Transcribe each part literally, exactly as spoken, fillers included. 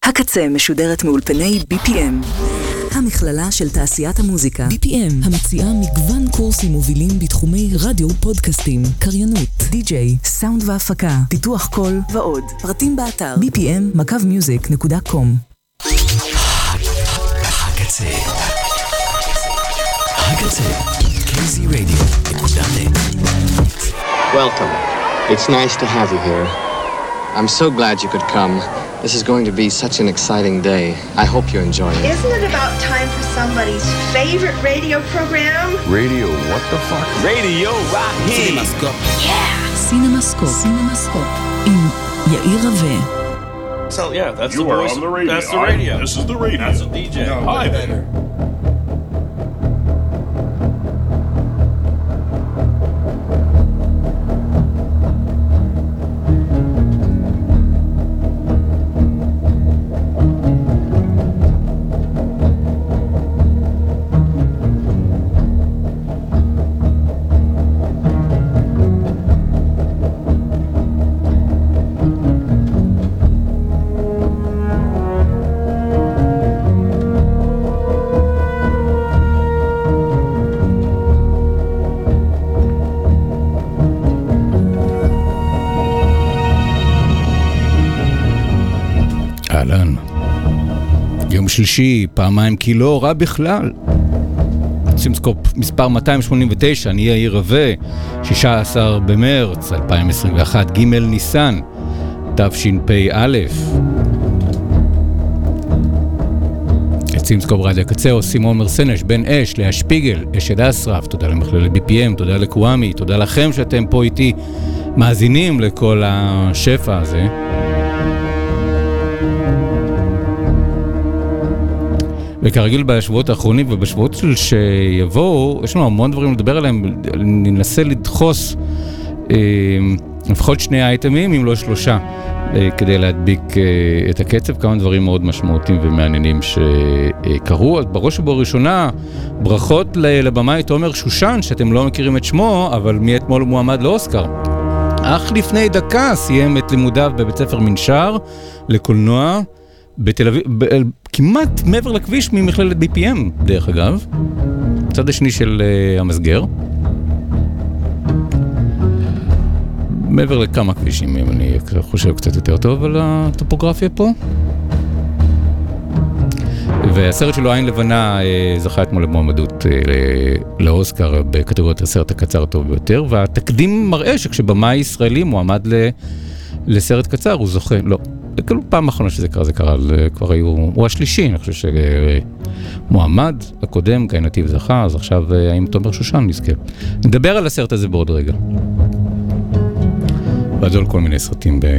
הקצה משודרת מאולפני בי פי אם, המכללה של תעשיית המוזיקה. בי פי אם, המציעה מגוון קורסים מובילים בתחומי רדיו, פודקאסטים, קריינות, די-ג'יי, סאונד והפקה, פיתוח קול ועוד. פרטים באתר בי פי אם מקו מיוזיק נקודה קום. הקצה הקצה קיי זי רדיו נקודה נט. Welcome. It's nice to have you here. I'm so glad you could come. This is going to be such an exciting day. I hope you enjoy it. Isn't it about time for somebody's favorite radio program? Radio, what the fuck? Radio Rahim. CinemaScope. Yeah! CinemaScope. CinemaScope. עם יאיר רווה. So yeah, that's you the are voice. on the radio. That's the radio. I, this is the radio. That's a D J. No, Hi better. there. אהלן, יום שלישי, פעמיים כי לא רע בכלל. סימסקופ מספר מאתיים שמונים ותשע, אני יאיר רווה, שישה עשר במרץ אלפיים עשרים ואחת, ג' ניסן, תשפ"א. את סימסקופ רדיו הקצה עושים עומר סנש, בן אש, לאה שפיגל, אשד אסרף, תודה למכללת בי פי אם, תודה לקוואמי, תודה לכם שאתם פה איתי מאזינים לכל השפע הזה. וכרגיל בשבועות האחרונים ובשבועות של שיבואו, יש לנו המון דברים לדבר עליהם, ננסה לדחוס אה, לפחות שני אייטמים, אם לא שלושה, אה, כדי להדביק אה, את הקצב, כמה דברים מאוד משמעותיים ומעניינים שקרו. אז בראש ובראשונה, ברכות לבמאי תומר שושן, שאתם לא מכירים את שמו, אבל מאתמול הוא מועמד לאוסקר. אך לפני דקה סיים את לימודיו בבית ספר מנשר לקולנוע, בתל אביב, ב- כמעט מעבר לכביש ממכללת בי פי אם, דרך אגב, צד השני של uh, המסגר, מעבר לכמה כבישים, אם אני חושב קצת יותר טוב על הטופוגרפיה פה. והסרט שלו עין לבנה uh, זכה אתמול למועמדות uh, לאוסקר בקטגוריית הסרט הקצר הטוב ביותר, והתקדים מראה שכשבמאי ישראלי מועמד ל... לסרט קצר הוא זוכה, לא. כאילו פעם אחרונה שזה קרה, זה קרה, כבר היו, הוא השלישי, אני חושב שמועמד הקודם, גיא נתיב זכה, אז עכשיו האם תומר שושן נזכה. נדבר על הסרט הזה בעוד רגע. ועד על כל מיני סרטים ב...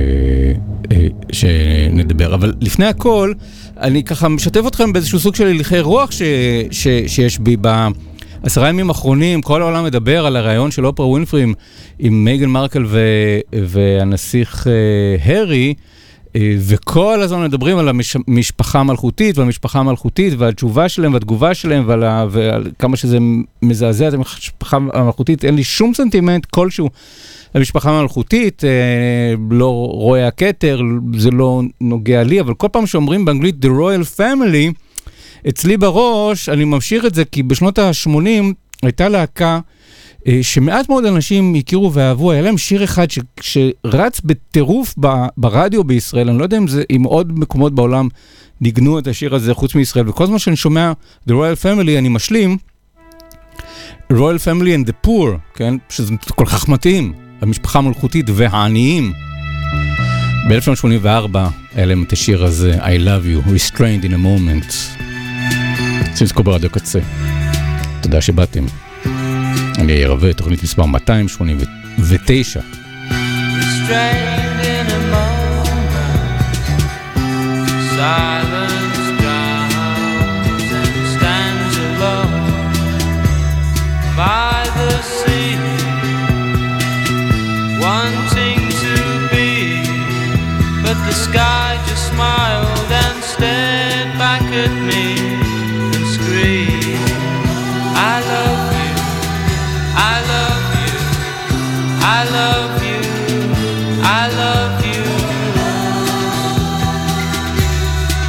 שנדבר, אבל לפני הכל, אני ככה משתף אתכם באיזשהו סוג של הלכי רוח ש... ש... שיש בי ב... עשרה ימים האחרונים, כל העולם מדבר על הרעיון של אופרה ווינפרי עם מייגן מרקל ו... והנסיך הרי, וכל הזמן מדברים על המשפחה המלכותית והמשפחה המלכותית ועל תשובה שלהם והתגובה שלהם ועל, ה... ועל כמה שזה מזעזע את המשפחה המלכותית. אין לי שום סנטימנט כלשהו למשפחה המלכותית, לא רואה הכתר, זה לא נוגע לי, אבל כל פעם שאומרים באנגלית The Royal Family, אצלי בראש, אני ממשיך את זה, כי בשנות ה-שמונים הייתה להקה שמעט מאוד אנשים הכירו ואהבו, היה להם שיר אחד ש, שרץ בטירוף ב, ברדיו בישראל, אני לא יודע אם זה, אם עוד מקומות בעולם ניגנו את השיר הזה חוץ מישראל, וכל זמן שאני שומע The Royal Family, אני משלים Royal Family and the Poor, כן? שזה כל כך מתאים, המשפחה המלכותית והעניים. ב-אלף תשע מאות שמונים וארבע היה להם את השיר הזה, I love you, restrained in a moment. סימסקופ ברדיו קצה. תודה שבאתם. אני יאיר רווה, תוכנית מספר מאתיים שמונים ותשע. Restrained in a moment, silence drowns and stands alone by the sea, wanting to be, but the sky just smiled and stared back at me and screamed, I love you, I love you, I love you, I love you.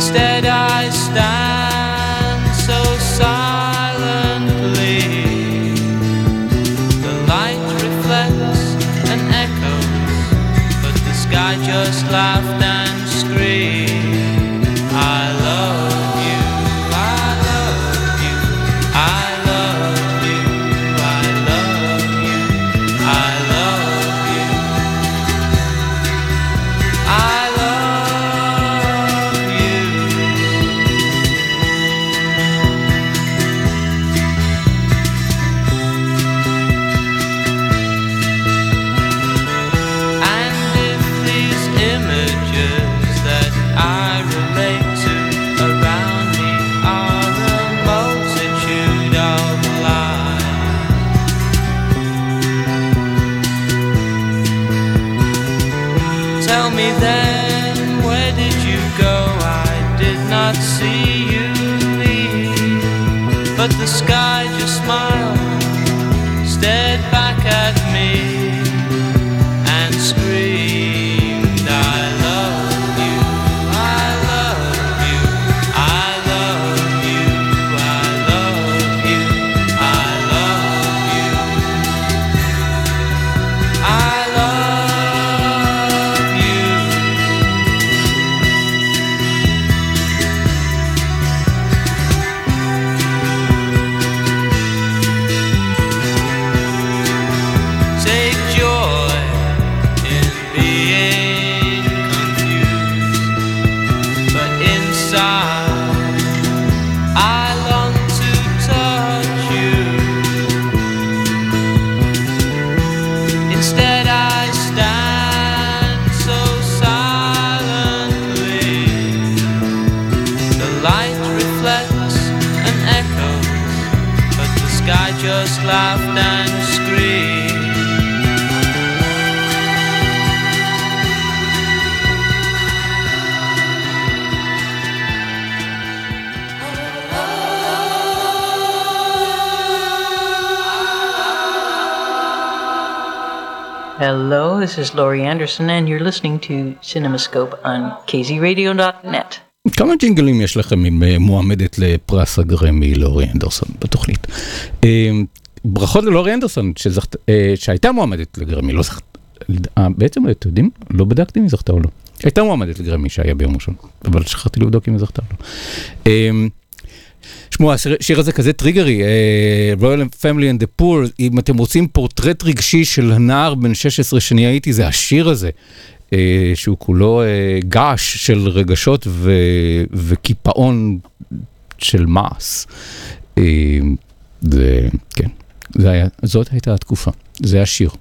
Instead I stand so silently. The light reflects and echoes, but the sky just laughed and screamed. I love you, I love you, I love you, I love you, I love you, I love you. And if these images that I relate to around me are a multitude of lies, tell me then, where did you go? I did not see you leave, but the sky just smiled, stared back at me and screamed, I love you, I love you, I love you, I love you, I love you, I love you. Take joy in being confused, but inside I long to touch you. Instead I stand so silently. The light reflects and echoes, but the sky just laughed and screamed. Hello, this is Laurie Anderson, and you're listening to CinemaScope on k z radio dot net. כמה ג'ינגלים יש לכם עם מועמדת לפרס הגרמי לורי אנדרסון בתוכנית? ברכות ללורי אנדרסון שזכת, שהייתה מועמדת לגרמי, לא זכת, בעצם אתם יודעים, לא בדקתי אם היא זכתה או לא. הייתה מועמדת לגרמי שהיה ביום ראשון, אבל שכחתי לבדוק אם היא זכתה או לא. שמוע, השיר הזה כזה טריגרי, Royal Family and the Poor, אם אתם רוצים פורטרט רגשי של הנער בן שש עשרה שאני הייתי, זה השיר הזה, שהוא כולו געש של רגשות וקיפאון של מעש. זה, כן, זה היה, זאת הייתה התקופה, זה השיר.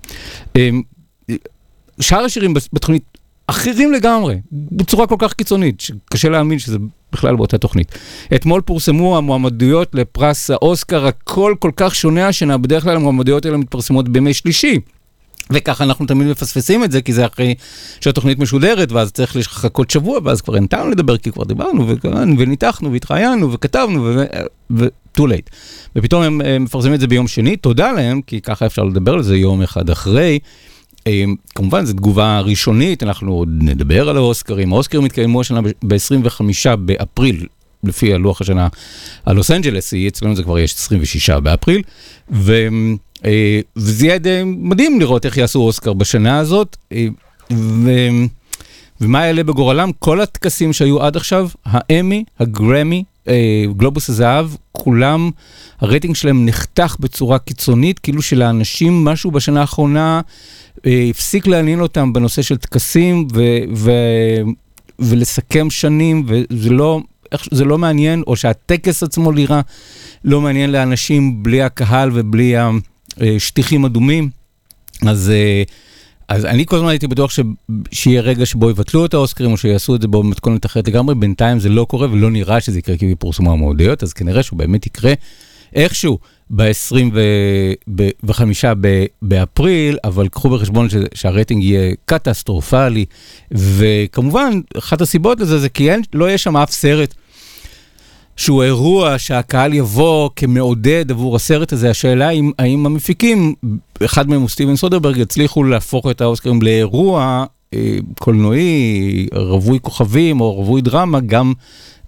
שאר השירים בתוכנית אחרים לגמרי, בצורה כל כך קיצונית, שקשה להאמין שזה בכלל באותה תוכנית. אתמול פורסמו המועמדויות לפרס האוסקר, הכל כל כך שונה השנה, בדרך כלל המועמדויות האלה מתפרסמות בימי שלישי, וככה אנחנו תמיד מפספסים את זה, כי זה אחרי שהתוכנית משודרת, ואז צריך לחכות שבוע, ואז כבר אין טעם לדבר, כי כבר דיברנו, וניתחנו, והתראיינו, וכתבנו, ו-too late. ופתאום הם מפרסמים את זה ביום שני, תודה להם, כי ככה אפשר לדבר על זה יום אחד אחרי. כמובן, זו תגובה ראשונית, אנחנו עוד נדבר על האוסקרים. האוסקרים מתקיימו השנה ב-עשרים וחמישה באפריל, לפי הלוח השנה על לוס אנג'לס, אצלנו זה כבר יש עשרים ושישה באפריל, ו... וזה יהיה די מדהים לראות איך יעשו אוסקר בשנה הזאת, ו... ומה יעלה בגורלם? כל התקסים שהיו עד עכשיו, האמי, הגרמי, גלובוס הזהב, כולם, הרייטינג שלהם נחתך בצורה קיצונית, כאילו שלאנשים משהו בשנה האחרונה הפסיק לעניין אותם בנושא של תקסים ו... ו... ולסכם שנים, וזה לא, זה לא מעניין, או שהטקס עצמו לירה לא מעניין לאנשים בלי הקהל ובלי השטיחים אדומים. אז, אז אני כל הזמן הייתי בטוח ש, שיהיה רגע שבו יבטלו את האוסקרים, או שיעשו את זה בו מתכונת אחרת לגמרי. בינתיים זה לא קורה, ולא נראה שזה יקרה כי יפורסמו המועמדויות, אז כנראה שהוא באמת יקרה איכשהו ב-עשרים וחמישה באפריל, אבל קחו בחשבון שהרייטינג יהיה קטסטרופלי, וכמובן, אחת הסיבות לזה זה כי אין, לא יהיה שם אף סרט שהוא אירוע שהקהל יבוא כמעודד עבור הסרט הזה. השאלה היא, האם המפיקים, אחד מהם הוא סטיבן סודרברג, הצליחו להפוך את האוסקרים לאירוע אה, קולנועי, רבוי כוכבים או רבוי דרמה, גם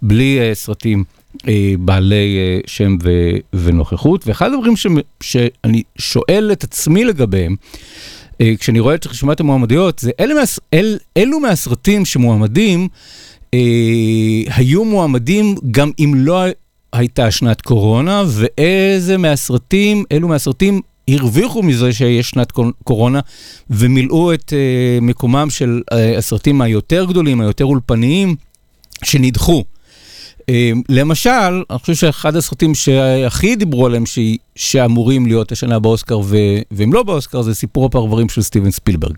בלי סרטים בעלי שם ונוכחות. ואחד הדברים שאני שואל את עצמי לגביהם, כשאני רואה את רשימת המועמדויות, זה אלה מה, אל, אלו מהסרטים שמועמדים, אה, היו מועמדים גם אם לא הייתה שנת קורונה, ואיזה מהסרטים, אלו מהסרטים הרוויחו מזה שיש שנת קורונה, ומילאו את אה, מקומם של אה, הסרטים היותר גדולים, היותר אולפניים, שנדחו. למשל, אני חושב שאחד הסרטים שהכי דיברו עליהם שאמורים להיות השנה באוסקר והם לא באוסקר, זה סיפור הפרברים של סטיבן ספילברג.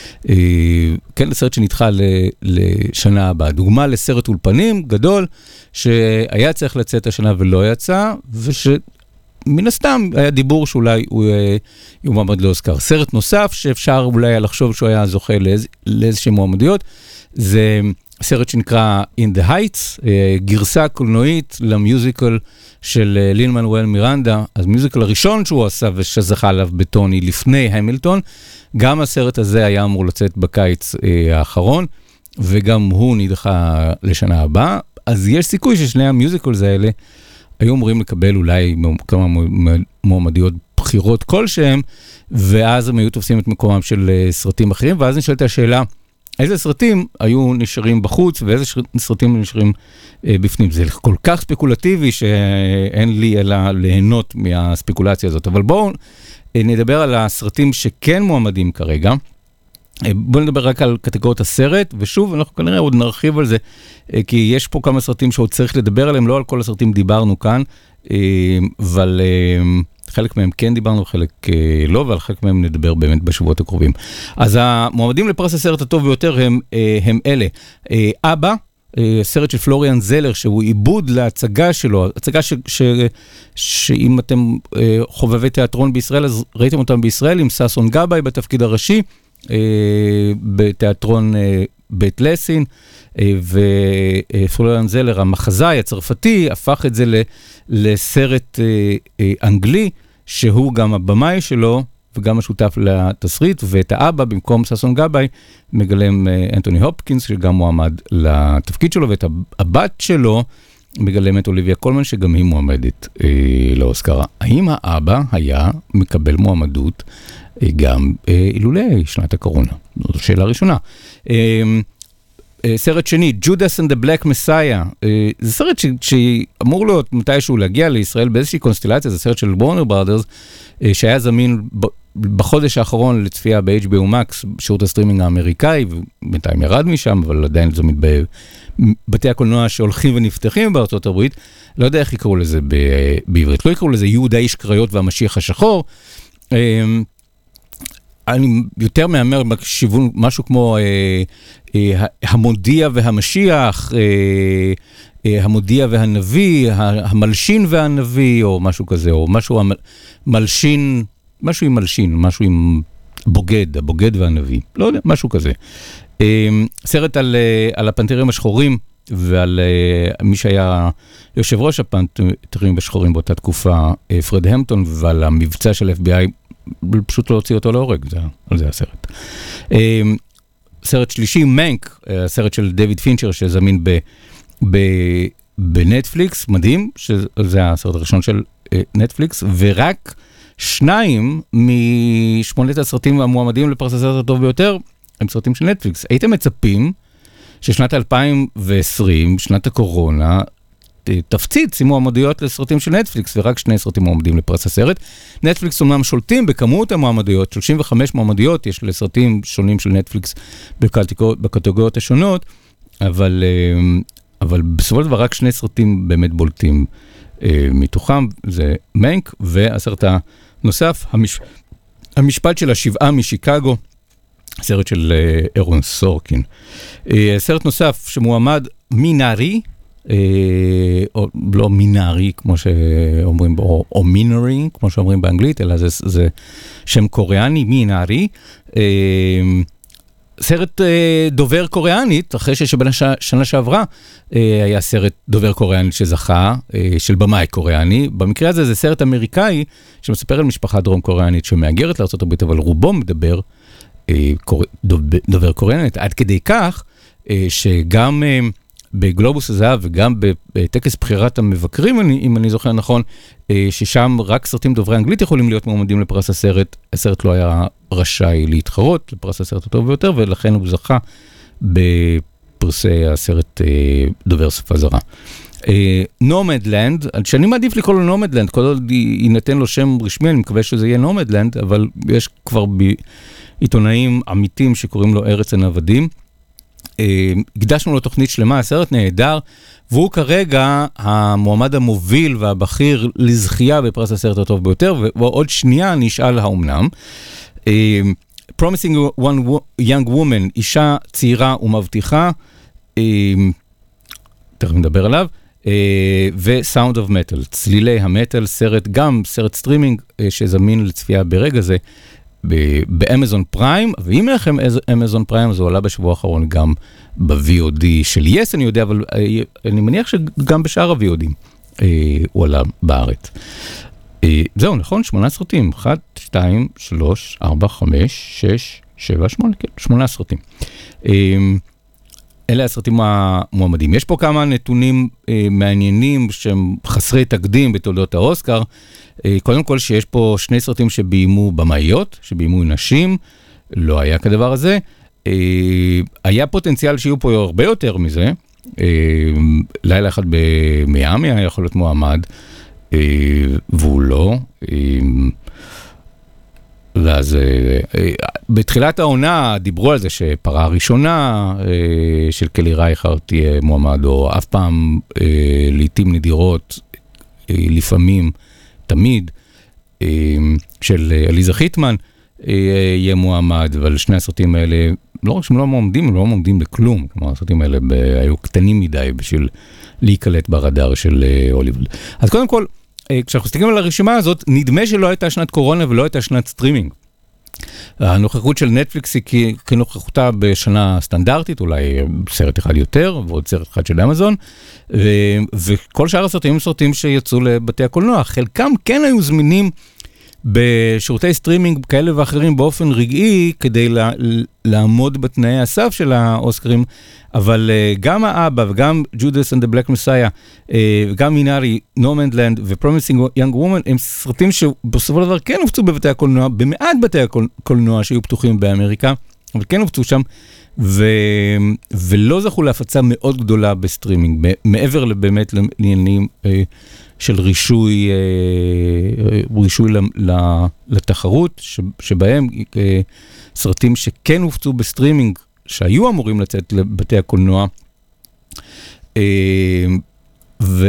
כן, לסרט שנדחה לשנה הבאה. דוגמה לסרט אולפנים גדול שהיה צריך לצאת השנה ולא יצא, ושמן הסתם היה דיבור שאולי הוא יועמד לאוסקר. סרט נוסף שאפשר אולי לחשוב שהוא היה זוכה לאיזושהי מועמדויות, זה סרט שנקרא In the Heights, גרסה קולנועית למיוזיקל של לין מנואל מירנדה, אז מיוזיקל הראשון שהוא עשה ושזכה עליו בטוני לפני המילטון, גם הסרט הזה היה אמור לצאת בקיץ האחרון, וגם הוא נדחה לשנה הבאה, אז יש סיכוי ששני המיוזיקלס האלה היו אמורים לקבל אולי כמה מועמדויות בחירות כלשהם, ואז הם היו תופסים את מקומם של סרטים אחרים, ואז נשאלת השאלה, איזה סרטים היו נשארים בחוץ, ואיזה סרטים נשארים אה, בפנים. זה כל כך ספקולטיבי, שאין לי אלא ליהנות מהספקולציה הזאת. אבל בואו אה, נדבר על הסרטים שכן מועמדים כרגע. אה, בואו נדבר רק על קטגוריות הסרט, ושוב, אנחנו כנראה עוד נרחיב על זה, אה, כי יש פה כמה סרטים שעוד צריך לדבר עליהם, לא על כל הסרטים דיברנו כאן, אה, אבל... אה, חלק מהם כן דיברנו, חלק לא, ועל חלק מהם נדבר באמת בשבועות הקרובים. אז המועמדים לפרס הסרט הטוב ביותר הם, הם אלה. אבא, סרט של פלוריאן זלר, שהוא עיבוד להצגה שלו, הצגה ש, ש, שאם אתם חובבי תיאטרון בישראל, אז ראיתם אותם בישראל, עם סאסון גבאי בתפקיד הראשי, בתיאטרון בית לסין, ופלוריאן זלר, המחזאי הצרפתי, הפך את זה לסרט אנגלי, שהוא גם הבמאי שלו, וגם השותף לתסריט, ואת האבא, במקום סאסון גבאי, מגלם אנטוני הופקינס, שגם מועמד לתפקיד שלו, ואת הבת שלו, מגלם את אוליביה קולמן, שגם היא מועמדת לאוסקר. האם האבא היה מקבל מועמדות גם אילולי שנת הקורונה? זו שאלה ראשונה. סרט שני, Judas and the Black Messiah, זה סרט שאמור להיות מתישהו להגיע לישראל באיזושהי קונסטלציה, זה סרט של וורנר ברודרס, שהיה זמין בחודש האחרון לצפייה ב-אייץ' בי או Max, שירות הסטרימינג האמריקאי, ובינתיים ירד משם, אבל עדיין זמין בבתי הקולנוע שהולכים ונפתחים בארצות הברית, לא יודע איך יקראו לזה בעברית, לא יקראו לזה יהודה איש קריות והמשיח השחור, אני יותר מאמר בכיוון משהו כמו אה, אה, המודיע והמשיח, אה, אה, המודיע והנביא, המלשין והנביא, או משהו כזה, או משהו מלשין, משהו עם מלשין, משהו עם בוגד, הבוגד והנביא, לא יודע, משהו כזה. אה, סרט על, אה, על הפנתרים השחורים, ועל אה, מי שהיה יושב ראש הפנתרים השחורים באותה תקופה, אה, פרד המפטון, ועל המבצע של אף בי איי, פשוט לא הוציא אותו להורג, זה, על זה הסרט. סרט שלישי, מנק, הסרט של דויד פינצ'ר, שזמין ב, ב, בנטפליקס, מדהים, שזה הסרט הראשון של נטפליקס, ורק שניים משמונת הסרטים המועמדים לפרס הסרט הטוב ביותר, הם סרטים של נטפליקס. הייתם מצפים ששנת אלפיים ועשרים, שנת הקורונה, תפציץ עם מועמדויות לסרטים של נטפליקס, ורק שני סרטים מועמדים לפרס הסרט. נטפליקס אומנם שולטים בכמות המועמדויות, שלושים וחמש מועמדויות יש לסרטים שונים של נטפליקס בקטגוריות השונות, אבל, אבל בסופו של דבר רק שני סרטים באמת בולטים מתוכם, זה מנק, והסרט הנוסף, המש... המשפט של השבעה משיקגו, סרט של אירון סורקין. סרט נוסף שמועמד מינארי, או לא מינארי, כמו שאומרים, או, או מינארי, כמו שאומרים באנגלית, אלא זה, זה שם קוריאני, מינארי. סרט דובר קוריאנית, אחרי ששנה שעברה היה סרט דובר קוריאנית שזכה, של במאי קוריאני. במקרה הזה זה סרט אמריקאי, שמספר על משפחה דרום קוריאנית שמאגרת לארצות הברית, אבל רובו מדבר דובר קוריאנית, עד כדי כך שגם בגלובוס הזהב וגם בטקס בחירת המבקרים, אם אני זוכר נכון, ששם רק סרטים דוברי אנגלית יכולים להיות מועמדים לפרס הסרט, הסרט לא היה רשאי להתחרות לפרס הסרט הטוב ביותר, ולכן הוא זכה בפרסי הסרט דובר שפה זרה. נומדלנד, שאני מעדיף לקרוא לו נומדלנד, כל עוד יינתן לו שם רשמי, אני מקווה שזה יהיה נומדלנד, אבל יש כבר בעיתונאים עמיתים שקוראים לו ארץ הנוודים. הקדשנו לו תוכנית שלמה, הסרט נהדר, והוא כרגע המועמד המוביל והבכיר לזכייה בפרס הסרט הטוב ביותר, ועוד שנייה נשאל האומנם. Promising One Young Woman, אישה צעירה ומבטיחה, תכף נדבר עליו, ו-Sound of Metal, צלילי המטל, סרט, גם סרט סטרימינג שזמין לצפייה ברגע זה, באמזון פריים, ואם לכם אמזון פריים, זה עולה בשבוע האחרון גם ב-וי או די של יס, אני יודע, אבל אני מניח שגם בשאר ה-וי או די הוא עלה בארץ. זהו, נכון? שמונה סרטים, אחת, שתיים, שלוש, ארבע, חמש, שש, שבע, שמונה, כן, שמונה סרטים. אלה הסרטים המועמדים. יש פה כמה נתונים אה, מעניינים שהם חסרי תקדים בתולדות האוסקר. אה, קודם כל שיש פה שני סרטים שביימו במאיות, שביימו נשים, לא היה כדבר הזה. אה, היה פוטנציאל שיהיו פה הרבה יותר מזה. אה, לילה אחד במיאמי היה יכול להיות מועמד, אה, והוא לא. אה, ואז בתחילת העונה דיברו על זה שפרה הראשונה של קלי רייכרד תהיה מועמד, או אף פעם, לעתים נדירות, לפעמים, תמיד, של אליזה חיטמן יהיה מועמד, אבל שני הסרטים האלה, לא רק שהם לא מועמדים, הם לא מועמדים לכלום, כלומר הסרטים האלה היו קטנים מדי בשביל להיקלט ברדאר של הוליווד. אז קודם כל, כשאנחנו מסתכלים על הרשימה הזאת, נדמה שלא הייתה שנת קורונה ולא הייתה שנת סטרימינג. הנוכחות של נטפליקס היא כנוכחותה בשנה סטנדרטית, אולי סרט אחד יותר, ועוד סרט אחד של אמזון, וכל שאר הסרטים הם סרטים שיצאו לבתי הקולנוע. חלקם כן היו זמינים בשירותי סטרימינג כאלה ואחרים באופן רגעי, כדי לעמוד בתנאי הסף של האוסקרים, אבל גם האבא וגם Judas and the Black Messiah, וגם מינארי, נומדלנד ו-Promising Young Woman, הם סרטים שבסופו של דבר כן הופצו בבתי הקולנוע, במעט בתי הקולנוע שהיו פתוחים באמריקה, אבל כן הופצו שם, ו... ולא זכו להפצה מאוד גדולה בסטרימינג, מעבר לבאמת לעניינים של רישוי, רישוי לתחרות, שבהם סרטים שכן הופצו בסטרימינג, שהיו אמורים לצאת לבתי הקולנוע, ו...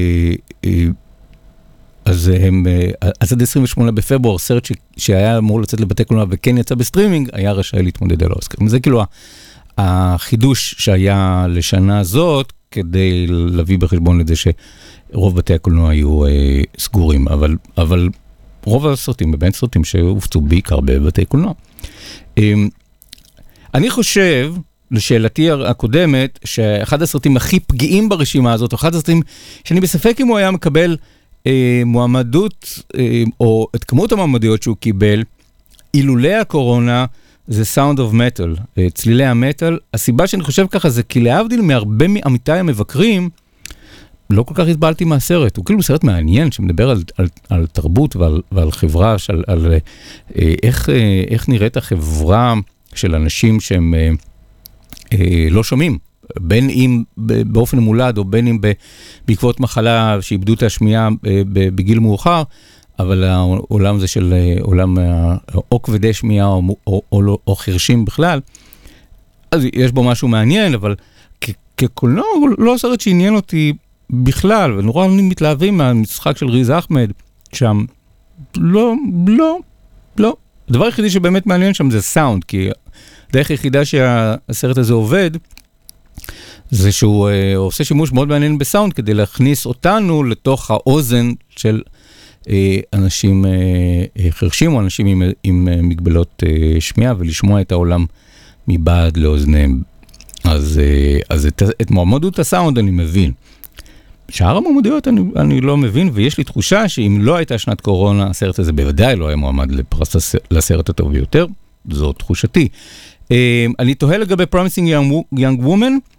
אז הם, אז עד עשרים ושמונה בפברואר, סרט ש... שהיה אמור לצאת לבתי קולנוע וכן יצא בסטרימינג, היה רשאי להתמודד על האוסקר. זה כאילו החידוש שהיה לשנה הזאת, כדי להביא בחשבון לזה שרוב בתי הקולנוע היו אה, סגורים, אבל, אבל רוב הסרטים, בבין סרטים שהופצו בעיקר בבתי קולנוע. אה, אני חושב, לשאלתי הקודמת, שאחד הסרטים הכי פגיעים ברשימה הזאת, אחד הסרטים שאני בספק אם הוא היה מקבל אה, מועמדות, אה, או את כמות המועמדויות שהוא קיבל, אילולי הקורונה, זה Sound of Metal, אה, צלילי המטל. הסיבה שאני חושב ככה זה כי להבדיל מהרבה מעמיתי המבקרים, לא כל כך הסבלתי מהסרט. הוא כאילו סרט מעניין שמדבר על, על, על תרבות ועל, ועל חברה, על, על אה, איך, אה, איך נראית החברה של אנשים שהם אה, אה, לא שומעים. בין אם באופן מולד, או בין אם בעקבות מחלה שאיבדו את השמיעה בגיל מאוחר, אבל העולם הזה של עולם או כבדי שמיעה, או, או, או, או חרשים בכלל, אז יש בו משהו מעניין, אבל כקולנוע הוא לא סרט שעניין אותי בכלל, ונורא מתלהבים מהמשחק של ריז אחמד, שם לא, לא, לא. הדבר היחידי שבאמת מעניין שם זה סאונד, כי הדרך היחידה שהסרט הזה עובד, זה שהוא אה, עושה שימוש מאוד מעניין בסאונד, כדי להכניס אותנו לתוך האוזן של אה, אנשים אה, אה, חרשים, או אנשים עם, עם אה, מגבלות אה, שמיעה, ולשמוע את העולם מבעד לאוזניהם. אז, אה, אז את, את מועמדות הסאונד אני מבין. שאר המועמדויות אני, אני לא מבין, ויש לי תחושה שאם לא הייתה שנת קורונה, הסרט הזה בוודאי לא היה מועמד לפרס לסרט הטוב ביותר, זו תחושתי. אני תוהה לגבי Promising Young, Young Woman,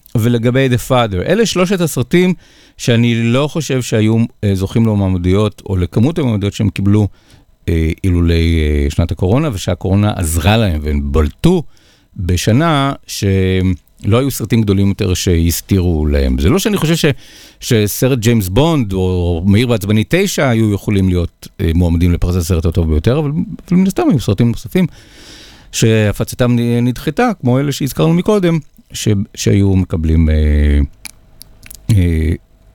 ולגבי The Father. אלה שלושת הסרטים שאני לא חושב שהיו זוכים למועמדויות, או לכמות המועמדויות שהם קיבלו אילולי שנת הקורונה, ושהקורונה עזרה להם, והם בלטו בשנה שלא היו סרטים גדולים יותר שהסתירו להם. זה לא שאני חושב ש, שסרט ג'יימס בונד, או מהיר ועצבני תשע, היו יכולים להיות מועמדים לפרס הסרט הטוב ביותר, אבל מן הסתם היו סרטים נוספים, שהפצתם נדחתה, כמו אלה שהזכרנו מקודם, ש, שהיו מקבלים אה, אה,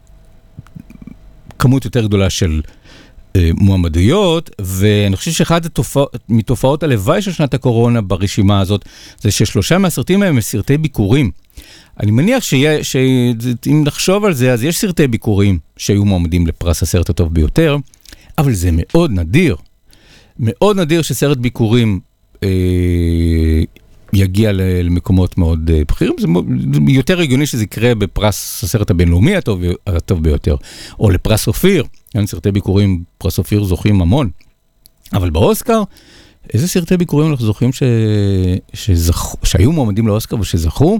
כמות יותר גדולה של אה, מועמדויות, ואני חושב שאחת התופעות, מתופעות הלוואי של שנת הקורונה ברשימה הזאת, זה ששלושה מהסרטים הם סרטי ביקורים. אני מניח שיה, שאם נחשוב על זה, אז יש סרטי ביקורים שהיו מועמדים לפרס הסרט הטוב ביותר, אבל זה מאוד נדיר. מאוד נדיר שסרט ביקורים אה, יגיע למקומות מאוד בכירים. זה יותר הגיוני שזה יקרה בפרס הסרט הבינלאומי הטוב, הטוב ביותר, או לפרס אופיר. סרטי ביקורים, פרס אופיר זוכים המון. אבל באוסקר, איזה סרטי ביקורים אנחנו זוכים ש... שזכו... שהיו מועמדים לאוסקר ושזכו?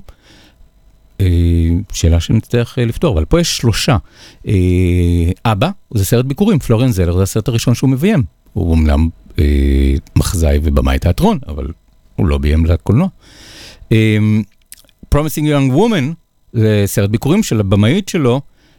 שאלה שנצטרך לפתור, אבל פה יש שלושה. אבא, זה סרט ביקורים, פלורן זלר, זה הסרט הראשון שהוא מביים. הוא אומנם מחזאי ובמאי תיאטרון, אבל הוא לא ביים לקולנוע. Promising Young Woman, זה סרט ביקורים של הבמאית שלו,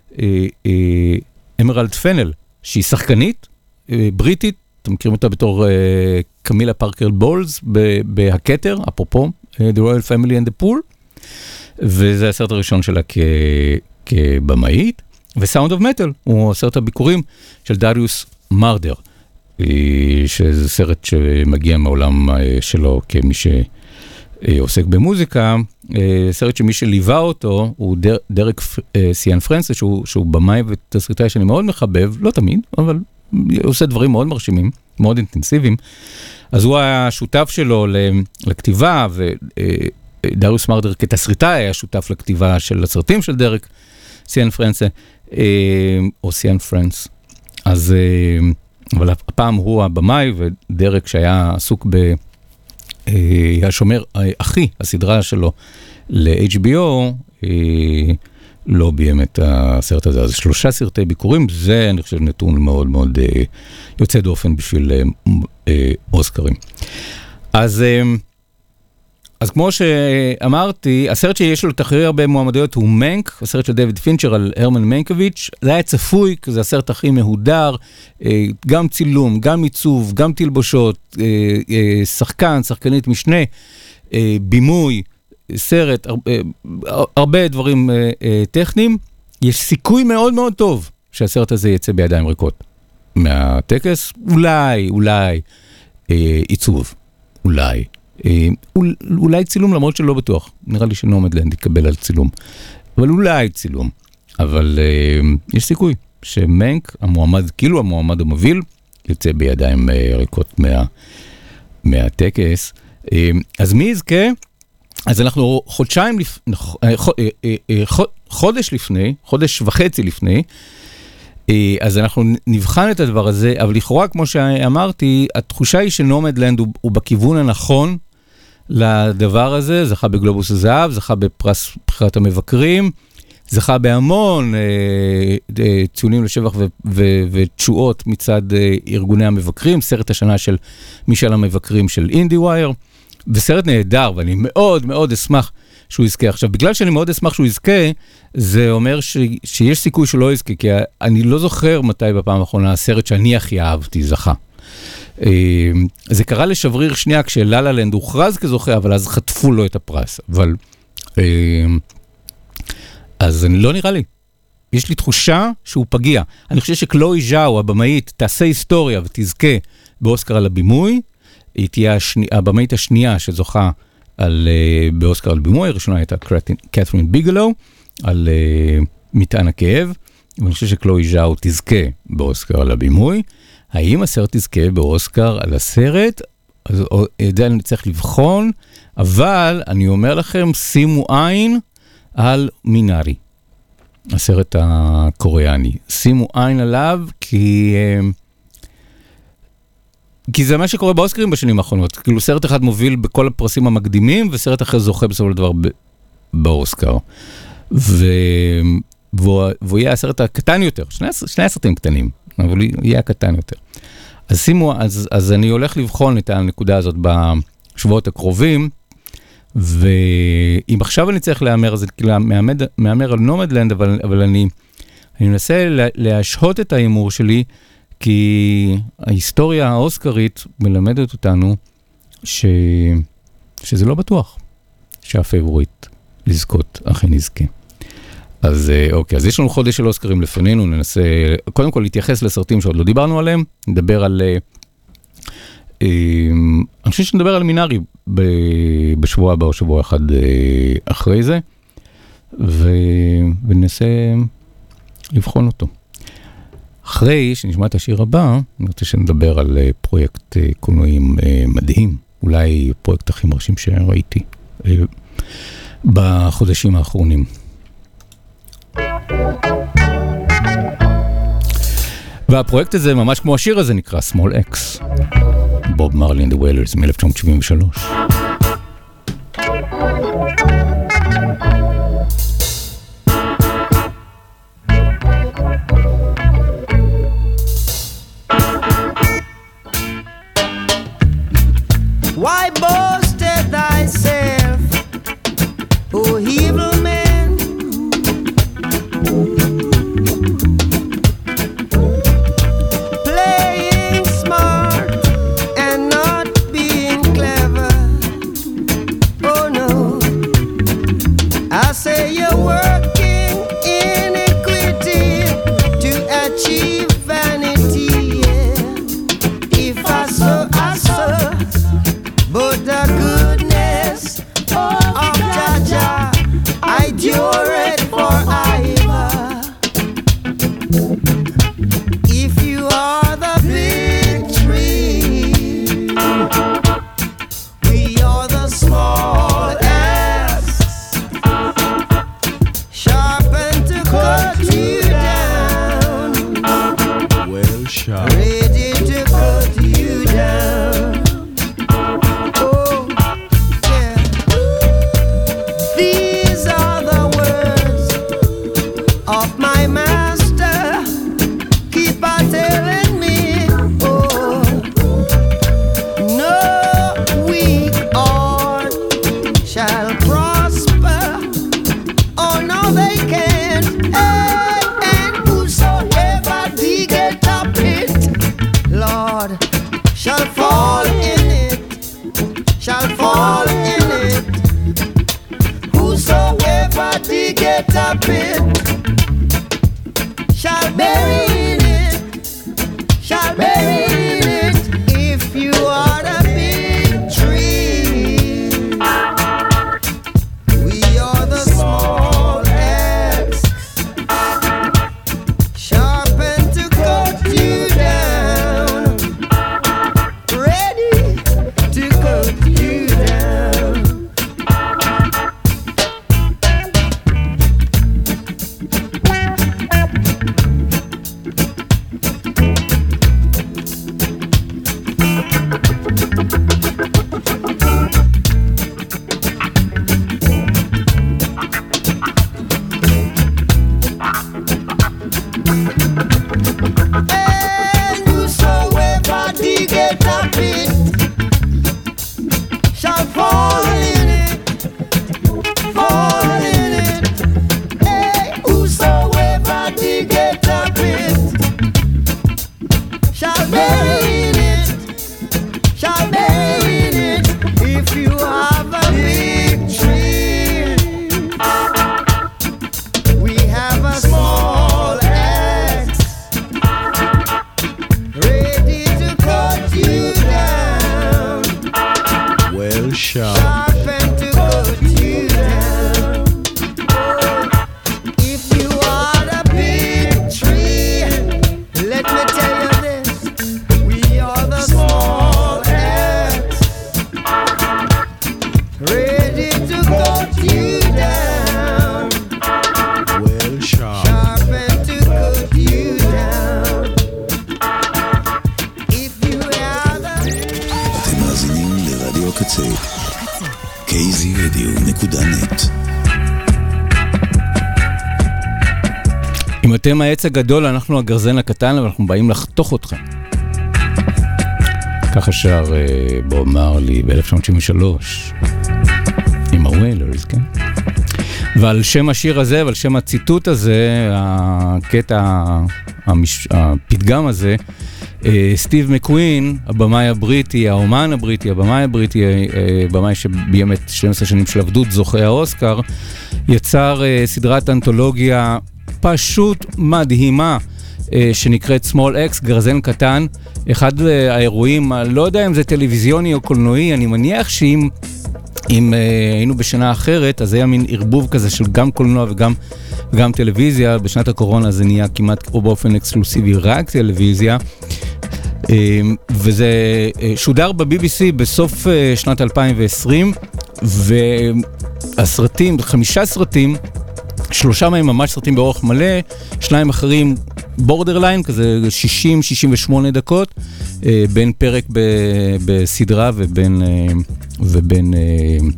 אמרלד פנל, שהיא שחקנית, בריטית, אתם מכירים אותה בתור קמילה פארקר בולס, בהקטר, אפרופו, The Royal Family and the Pool, וזה הסרט הראשון שלה כבמאית, ו-Sound of Metal, הוא הסרט הביקורים של דריוס מרדר, שזה סרט שמגיע מהעולם שלו כמי שעוסק במוזיקה, סרט שמי שליווה אותו הוא דרק סיאן פרנסס, שהוא, שהוא במאי ותסריטאי שאני מאוד מחבב, לא תמיד, אבל עושה דברים מאוד מרשימים, מאוד אינטנסיביים, אז הוא השותף שלו לכתיבה, ודריוס מרדר כתסריטאי היה שותף לכתיבה של הסרטים של דרק סיאן פרנסס, או סיאן פרנס, אז... אבל הפעם הוא הבמאי, ודרק שהיה עסוק ב... השומר אחי, הסדרה שלו ל-אייץ' בי או, לא ביים את הסרט הזה. אז שלושה סרטי ביקורים, זה אני חושב נתון מאוד מאוד יוצא דופן בשביל אוסקרים. אז... אז כמו שאמרתי, הסרט שיש לו תחריר הרבה מועמדויות הוא מנק, הסרט של דויד פינצ'ר על הרמן מנקוביץ', זה היה צפוי, כי זה הסרט הכי מהודר, גם צילום, גם עיצוב, גם תלבושות, שחקן, שחקנית משנה, בימוי, סרט, הרבה דברים טכניים. יש סיכוי מאוד מאוד טוב שהסרט הזה יצא בידיים ריקות מהטקס, אולי, אולי עיצוב, אולי. אולי צילום, למרות שלא בטוח. נראה לי שנומדלנד יקבל על צילום. אבל אולי צילום. אבל יש סיכוי שמנק, המועמד, כאילו המועמד המוביל, יוצא בידיים ריקות מהטקס. אז מי יזכה? אז אנחנו חודשיים, חודש לפני, חודש וחצי לפני, אז אנחנו נבחן את הדבר הזה, אבל לכאורה, כמו שאמרתי, התחושה היא שנומדלנד הוא, הוא בכיוון הנכון לדבר הזה, זכה בגלובוס הזהב, זכה בפרס בחירת המבקרים, זכה בהמון אה, אה, ציונים לשבח ו- ו- ותשואות מצד אה, ארגוני המבקרים, סרט השנה של משאל המבקרים של אינדי ווייר, וסרט נהדר, ואני מאוד מאוד אשמח שהוא יזכה. עכשיו, בגלל שאני מאוד אשמח שהוא יזכה, זה אומר ש- שיש סיכוי שהוא לא יזכה, כי אני לא זוכר מתי בפעם האחרונה הסרט שאני הכי אהבתי זכה. זה קרה לשבריר שנייה כשללה לנד הוכרז כזוכה, אבל אז חטפו לו את הפרס. אבל, אז לא נראה לי. יש לי תחושה שהוא פגיע. אני חושב שקלוי ז'או, הבמאית, תעשה היסטוריה ותזכה באוסקר על הבימוי. היא תהיה השני, הבמאית השנייה שזוכה על, באוסקר על בימוי. הראשונה הייתה קת'רין ביגלו, על מטען הכאב. ואני חושב שקלוי ז'או תזכה באוסקר על הבימוי. האם הסרט תזכה באוסקר על הסרט? אז את זה אני צריך לבחון, אבל אני אומר לכם, שימו עין על מינארי, הסרט הקוריאני. שימו עין עליו, כי, כי זה מה שקורה באוסקרים בשנים האחרונות. כאילו סרט אחד מוביל בכל הפרסים המקדימים, וסרט אחר זוכה בסופו של דבר באוסקר. ו... והוא, והוא יהיה הסרט הקטן יותר, שני, שני הסרטים קטנים, אבל הוא יהיה הקטן יותר. אז שימו, אז, אז אני הולך לבחון את הנקודה הזאת בשבועות הקרובים, ואם עכשיו אני צריך להאמר, אז כאילו מאמר על נומדלנד, אבל, אבל אני, אני מנסה להשהות את האימור שלי, כי ההיסטוריה האוסקרית מלמדת אותנו ש... שזה לא בטוח שהפייבוריט לזכות אכן יזכה. אז אוקיי, אז יש לנו חודש של אוסקרים לפנינו, ננסה קודם כל להתייחס לסרטים שעוד לא דיברנו עליהם, נדבר על... אני חושב שנדבר על מינארי בשבוע הבא או שבוע אחד אחרי זה, וננסה לבחון אותו. אחרי שנשמע את השיר הבא, אני רוצה שנדבר על פרויקט קולנועים מדהים, אולי פרויקט הכי מרשים שראיתי בחודשים האחרונים. והפרויקט הזה ממש כמו השיר הזה נקרא Small X, בוב מרלי and the Wailers מ-אלף תשע מאות שבעים ושלוש. Why boasted thyself, O evil man? Playing smart and not being clever. Oh no, I say you're working iniquity to achieve vanity. Yeah. If I saw, I saw. But the goodness of Jaja, I endure it forever. If you are the big tree, we are the small asks, sharpened to cut you down. Well sharp. Ready to cut you down. Shall fall in it, shall fall in it. Whosoever dig it up it, shall bury in it, shall bury in it. If you are the big tree, we are the small axe, sharpened to cut you down. Ready to cut you down. And whosoever dig it up it, shall fall in it, fall in it. Hey, whosoever dig it up it, shall bury in it, shall bury in it. If you have a big tree, we have a small axe, אתם העץ הגדול, אנחנו הגרזן הקטן, אבל אנחנו באים לחתוך אתכם. ככה שר בוב מרלי ב-אלף תשע מאות תשעים ושלוש, עם הוויילרס, כן? ועל שם השיר הזה, ועל שם הציטוט הזה, הקטע, המש... הפתגם הזה, סטיב מקווין, הבמאי הבריטי, האומן הבריטי, הבמאי הבריטי, הבמאי שביים את שתים עשרה שנים של עבדות, זוכה האוסקר, יצר סדרת אנתולוגיה פשוט מדהימה, שנקראת Small X, גרזן קטן, אחד האירועים, לא יודע אם זה טלוויזיוני או קולנועי, אני מניח שאם אם uh, היינו בשנה אחרת, אז היה מין ערבוב כזה של גם קולנוע וגם גם טלוויזיה. בשנת הקורונה זה נהיה כמעט או באופן אקסקלוסיבי רק טלוויזיה, uh, וזה uh, שודר ב-בי בי סי בסוף uh, שנת אלפיים ועשרים, והסרטים, חמישה סרטים, שלושה מהם ממש סרטים באורך מלא, שניים אחרים בורדרליין, כזה שישים שישים ושמונה דקות, אה, בין פרק ב, בסדרה ובין, אה, ובין אה,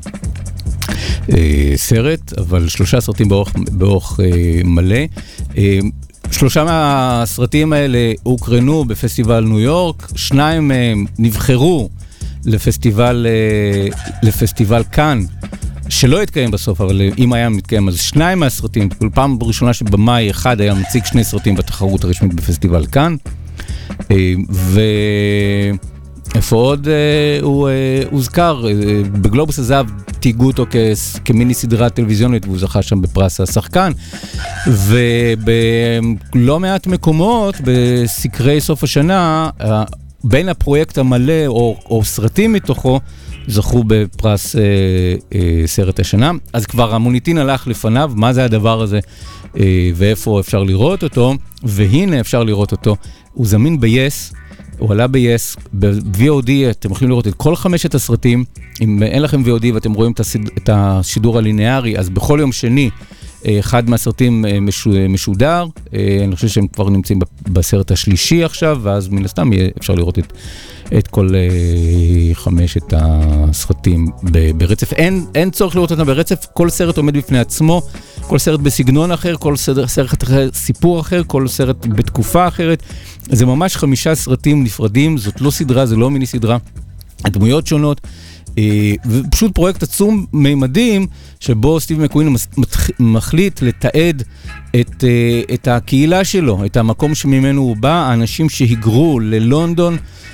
אה, סרט, אבל שלושה סרטים באורך, באורך אה, מלא. אה, שלושה מהסרטים האלה הוקרנו בפסטיבל ניו יורק, שניים מהם נבחרו לפסטיבל, אה, לפסטיבל כאן, שלא התקיים בסוף, אבל אם היה מתקיים, אז שניים מהסרטים, כל פעם ראשונה שבמאי אחד היה מציג שני סרטים בתחרות הרשמית בפסטיבל כאן, ואיפה עוד הוא הוזכר, בגלובוס הזהב תיגעו אותו כמיני סדרה טלוויזיונית, והוא זכה שם בפרס השחקן, ובלא מעט מקומות, בסקרי סוף השנה, בין הפרויקט המלא, או, או סרטים מתוכו, זכו בפרס אה, אה, סרט השנה. אז כבר המוניטין הלך לפניו, מה זה הדבר הזה אה, ואיפה אפשר לראות אותו, והנה אפשר לראות אותו. הוא זמין ב-Yes, הוא עלה ב-Yes, ב-וי או די אתם יכולים לראות את כל חמשת הסרטים. אם אין לכם וי או די ואתם רואים את, הסיד... את השידור הליניארי, אז בכל יום שני אחד מהסרטים משודר, אני חושב שהם כבר נמצאים בסרט השלישי עכשיו, ואז מן הסתם אפשר לראות את, את כל חמשת הסרטים ברצף. אין, אין צורך לראות אותם ברצף, כל סרט עומד בפני עצמו, כל סרט בסגנון אחר, כל סרט, סרט אחר, סיפור אחר, כל סרט בתקופה אחרת. זה ממש חמישה סרטים נפרדים, זאת לא סדרה, זה לא מיני סדרה, הדמויות שונות, ופשוט פרויקט עצום מימדים, שבו סטיב מקווין מחליט לתעד את, את הקהילה שלו, את המקום שממנו הוא בא, האנשים שהיגרו ללונדון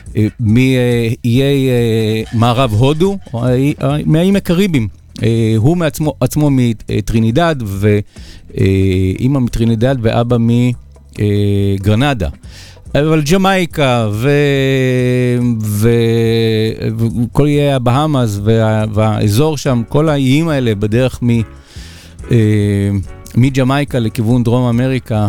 מאיי מערב הודו, מהאיים הקריביים. הוא מעצמו, עצמו מטרינידד, ואמא מטרינידד ואבא מגרנדה. אבל ג'מייקה ו... ו... וכל איי הבהאמאס וה... והאזור שם, כל האיים האלה בדרך מ... מג'מייקה לכיוון דרום אמריקה,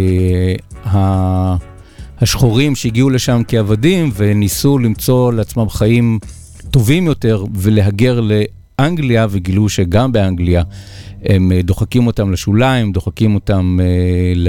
השחורים שהגיעו לשם כעבדים וניסו למצוא לעצמם חיים טובים יותר ולהגר לאנגליה, וגילו שגם באנגליה הם דוחקים אותם לשוליים, דוחקים אותם ל...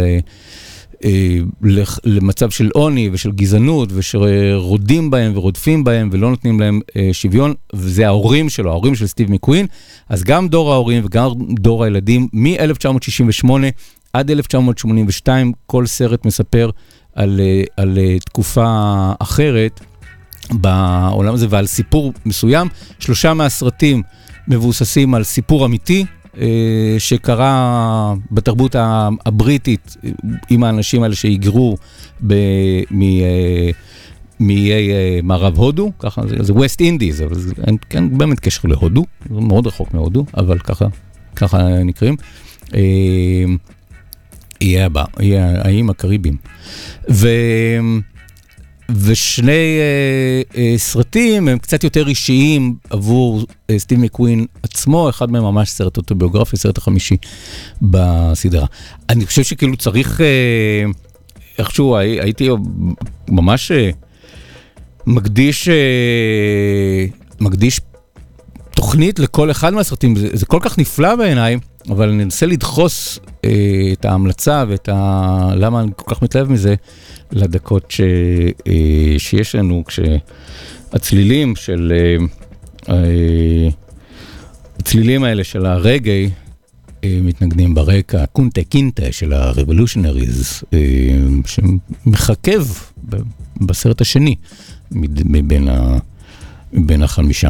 למצב של עוני ושל גזענות, ושרודים בהם ורודפים בהם ולא נותנים להם שוויון, וזה ההורים שלו, ההורים של סטיב מקווין. אז גם דור ההורים וגם דור הילדים, מ-אלף תשע מאות שישים ושמונה עד אלף תשע מאות שמונים ושתיים, כל סרט מספר על, על תקופה אחרת בעולם הזה ועל סיפור מסוים. שלושה מהסרטים מבוססים על סיפור אמיתי, שקרה בתרבות הבריטית עם האנשים האלה שהיגרו מאיי מערב הודו, ככה זה ווסט אינדיז, אבל אין באמת קשר להודו, זה מאוד רחוק מהודו, אבל ככה, ככה נקראים. יהיה הבא, יהיה האיים הקריביים. ו... ושני uh, uh, סרטים הם קצת יותר אישיים עבור uh, סטיב מקווין עצמו, אחד מהם ממש סרט אוטוביוגרפי, סרט החמישי בסדרה. אני חושב שכאילו צריך, uh, איכשהו הי, הייתי ממש uh, מקדיש, uh, מקדיש תוכנית לכל אחד מהסרטים, זה, זה כל כך נפלא בעיניי, אבל אני אנסה לדחוס uh, את ההמלצה ואת ה... למה אני כל כך מתלהב מזה, לדקות ש, uh, שיש לנו, כשהצלילים של, uh, uh, הצלילים האלה של הרגעי, uh, מתנגנים ברקע, קונטה קינטה של ה-Revolutionaries, שמחכב בסרט השני מבין, ה, מבין החמישה.